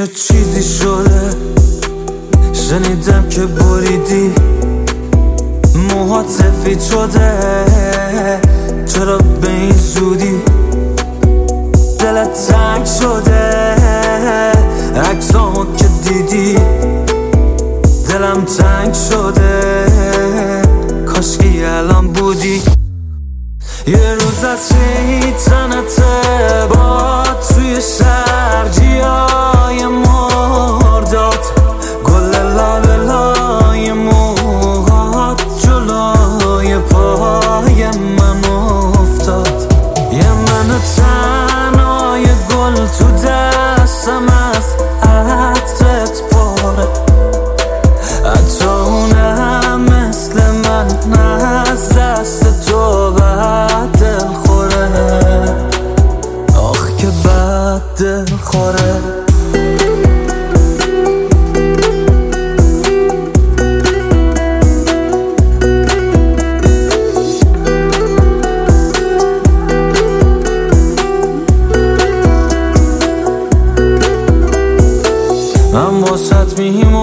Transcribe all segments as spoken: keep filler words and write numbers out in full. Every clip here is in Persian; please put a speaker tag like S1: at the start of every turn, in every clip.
S1: یه چیزی شده، شنیدم که بریدی موهات سفید شده. چرا به این زودی دلت تنگ شده؟ عکسامو که دیدی دلم تنگ شده. کاشکی الان بودی یه روز از شیطنت با توی شهر جیای مرداد. گل لال لای موهات جلوی پای من افتاد. یه من تنهای گل تو دستم از عطرت پاره. حتی اونم مثل من از دست تو بد دل خوره. آخ که بد دل خوره. من واسط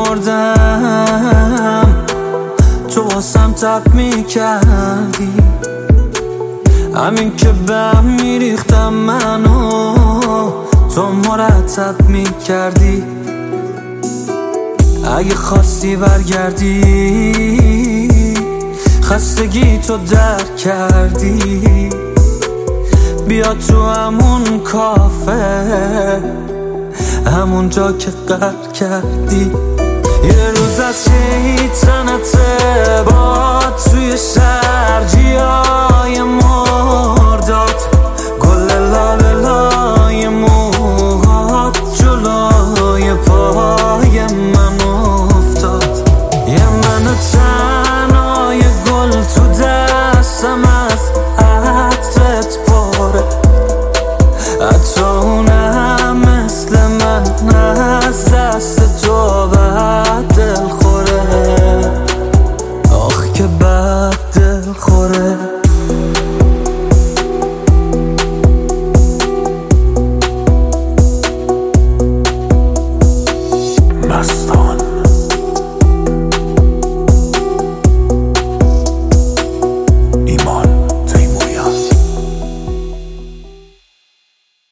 S1: میمردم، تو واسم تب میکردی. همین که بهم میریختم منو تو مرتب میکردی. اگه خواستی برگردی خستگی تو درک کردی. بیا تو همون کافه، همون جا که قهر کردی. یه روز از شیطنت با توی شهر